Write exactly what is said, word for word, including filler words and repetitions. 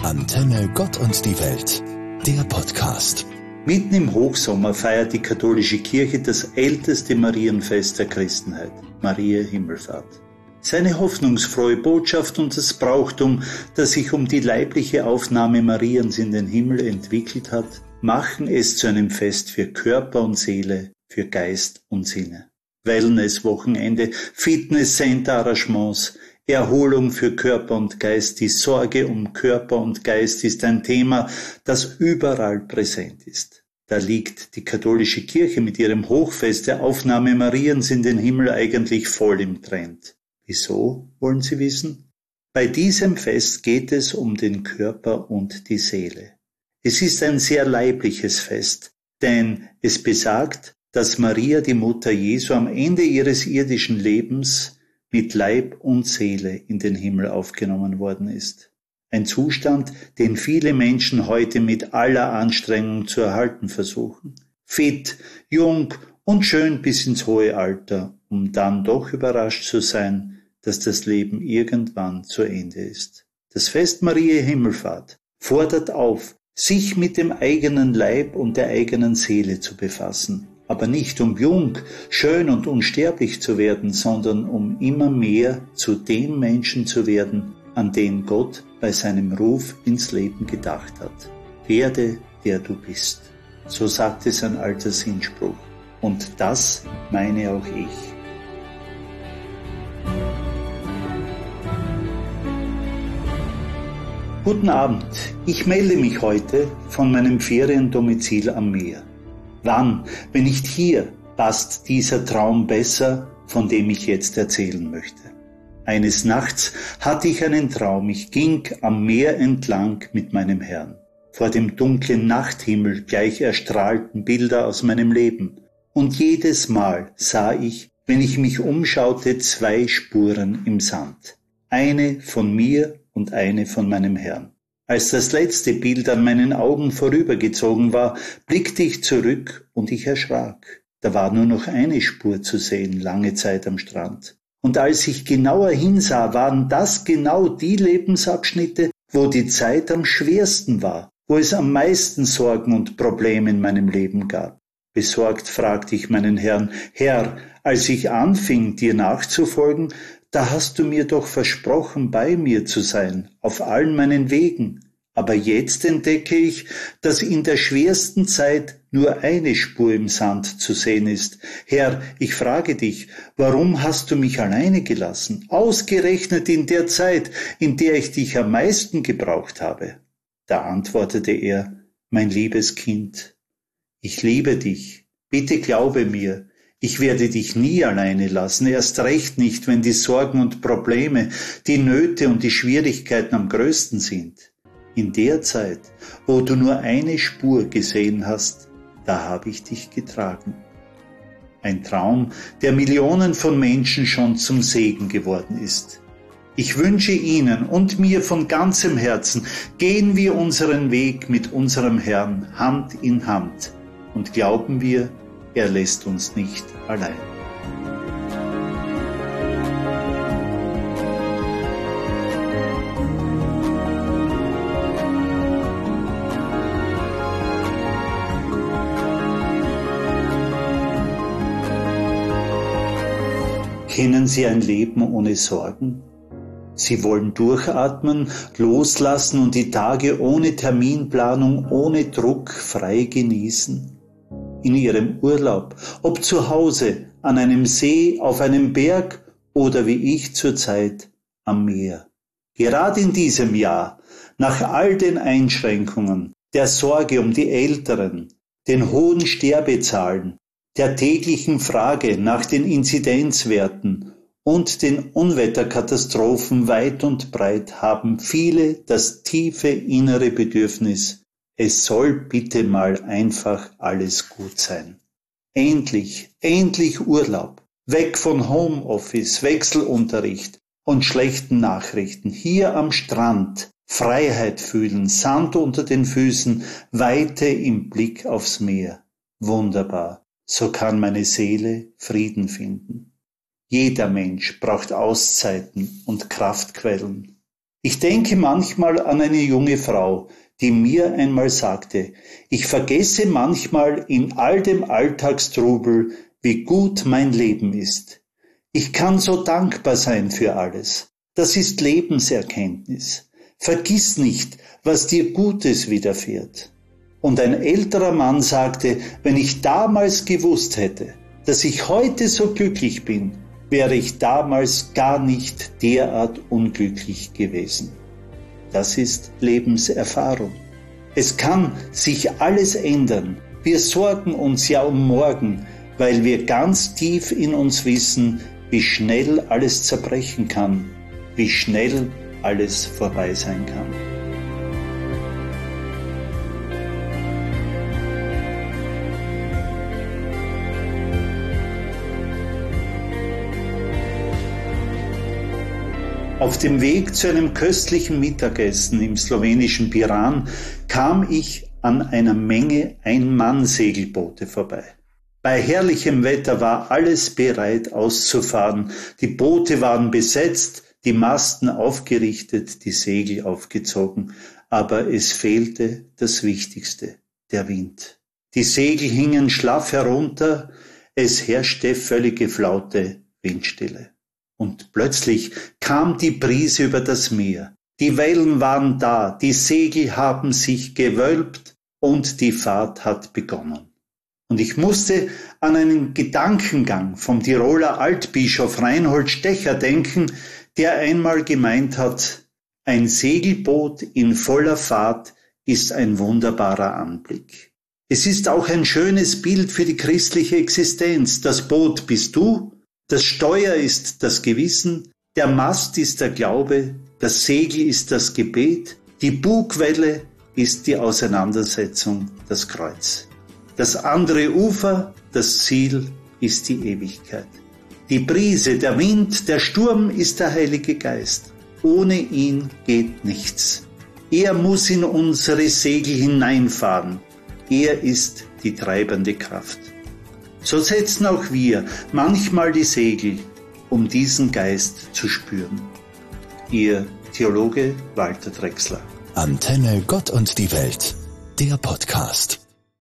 Antenne Gott und die Welt, der Podcast. Mitten im Hochsommer feiert die katholische Kirche das älteste Marienfest der Christenheit, Mariä Himmelfahrt. Seine hoffnungsfrohe Botschaft und das Brauchtum, das sich um die leibliche Aufnahme Mariens in den Himmel entwickelt hat, machen es zu einem Fest für Körper und Seele, für Geist und Sinne. Wellness-Wochenende, Fitness-Center-Arrangements, Erholung für Körper und Geist, die Sorge um Körper und Geist ist ein Thema, das überall präsent ist. Da liegt die katholische Kirche mit ihrem Hochfest der Aufnahme Mariens in den Himmel eigentlich voll im Trend. Wieso, wollen Sie wissen? Bei diesem Fest geht es um den Körper und die Seele. Es ist ein sehr leibliches Fest, denn es besagt, dass Maria, die Mutter Jesu, am Ende ihres irdischen Lebens mit Leib und Seele in den Himmel aufgenommen worden ist. Ein Zustand, den viele Menschen heute mit aller Anstrengung zu erhalten versuchen. Fit, jung und schön bis ins hohe Alter, um dann doch überrascht zu sein, dass das Leben irgendwann zu Ende ist. Das Fest Mariä Himmelfahrt fordert auf, sich mit dem eigenen Leib und der eigenen Seele zu befassen. Aber nicht um jung, schön und unsterblich zu werden, sondern um immer mehr zu dem Menschen zu werden, an den Gott bei seinem Ruf ins Leben gedacht hat. Werde, der du bist. So sagt es ein alter Sinnspruch. Und das meine auch ich. Guten Abend. Ich melde mich heute von meinem Feriendomizil am Meer. Wann, wenn nicht hier, passt dieser Traum besser, von dem ich jetzt erzählen möchte. Eines Nachts hatte ich einen Traum, ich ging am Meer entlang mit meinem Herrn. Vor dem dunklen Nachthimmel gleich erstrahlten Bilder aus meinem Leben. Und jedes Mal sah ich, wenn ich mich umschaute, zwei Spuren im Sand. Eine von mir und eine von meinem Herrn. Als das letzte Bild an meinen Augen vorübergezogen war, blickte ich zurück und ich erschrak. Da war nur noch eine Spur zu sehen, lange Zeit am Strand. Und als ich genauer hinsah, waren das genau die Lebensabschnitte, wo die Zeit am schwersten war, wo es am meisten Sorgen und Probleme in meinem Leben gab. Besorgt fragte ich meinen Herrn: Herr, als ich anfing, dir nachzufolgen, da hast du mir doch versprochen, bei mir zu sein, auf allen meinen Wegen. Aber jetzt entdecke ich, dass in der schwersten Zeit nur eine Spur im Sand zu sehen ist. Herr, ich frage dich, warum hast du mich alleine gelassen, ausgerechnet in der Zeit, in der ich dich am meisten gebraucht habe? Da antwortete er: Mein liebes Kind, ich liebe dich, bitte glaube mir, ich werde dich nie alleine lassen, erst recht nicht, wenn die Sorgen und Probleme, die Nöte und die Schwierigkeiten am größten sind. In der Zeit, wo du nur eine Spur gesehen hast, da habe ich dich getragen. Ein Traum, der Millionen von Menschen schon zum Segen geworden ist. Ich wünsche Ihnen und mir von ganzem Herzen, gehen wir unseren Weg mit unserem Herrn Hand in Hand und glauben wir, er lässt uns nicht allein. Kennen Sie ein Leben ohne Sorgen? Sie wollen durchatmen, loslassen und die Tage ohne Terminplanung, ohne Druck frei genießen? In Ihrem Urlaub, ob zu Hause, an einem See, auf einem Berg oder wie ich zurzeit am Meer. Gerade in diesem Jahr, nach all den Einschränkungen, der Sorge um die Älteren, den hohen Sterbezahlen, der täglichen Frage nach den Inzidenzwerten und den Unwetterkatastrophen weit und breit haben viele das tiefe innere Bedürfnis: Es soll bitte mal einfach alles gut sein. Endlich, endlich Urlaub. Weg von Homeoffice, Wechselunterricht und schlechten Nachrichten. Hier am Strand Freiheit fühlen, Sand unter den Füßen, Weite im Blick aufs Meer. Wunderbar. So kann meine Seele Frieden finden. Jeder Mensch braucht Auszeiten und Kraftquellen. Ich denke manchmal an eine junge Frau, die mir einmal sagte, ich vergesse manchmal in all dem Alltagstrubel, wie gut mein Leben ist. Ich kann so dankbar sein für alles. Das ist Lebenserkenntnis. Vergiss nicht, was dir Gutes widerfährt. Und ein älterer Mann sagte, wenn ich damals gewusst hätte, dass ich heute so glücklich bin, wäre ich damals gar nicht derart unglücklich gewesen. Das ist Lebenserfahrung. Es kann sich alles ändern. Wir sorgen uns ja um morgen, weil wir ganz tief in uns wissen, wie schnell alles zerbrechen kann, wie schnell alles vorbei sein kann. Auf dem Weg zu einem köstlichen Mittagessen im slowenischen Piran kam ich an einer Menge Ein-Mann-Segelboote vorbei. Bei herrlichem Wetter war alles bereit auszufahren. Die Boote waren besetzt, die Masten aufgerichtet, die Segel aufgezogen, aber es fehlte das Wichtigste, der Wind. Die Segel hingen schlaff herunter, es herrschte völlige Flaute, Windstille. Und plötzlich kam die Brise über das Meer. Die Wellen waren da, die Segel haben sich gewölbt und die Fahrt hat begonnen. Und ich musste an einen Gedankengang vom Tiroler Altbischof Reinhold Stecher denken, der einmal gemeint hat, ein Segelboot in voller Fahrt ist ein wunderbarer Anblick. Es ist auch ein schönes Bild für die christliche Existenz. Das Boot bist du, das Steuer ist das Gewissen, der Mast ist der Glaube, das Segel ist das Gebet, die Bugwelle ist die Auseinandersetzung, das Kreuz. Das andere Ufer, das Ziel, ist die Ewigkeit. Die Brise, der Wind, der Sturm ist der Heilige Geist. Ohne ihn geht nichts. Er muss in unsere Segel hineinfahren. Er ist die treibende Kraft. So setzen auch wir manchmal die Segel, um diesen Geist zu spüren. Ihr Theologe Walter Drechsler. Antenne Gott und die Welt, der Podcast.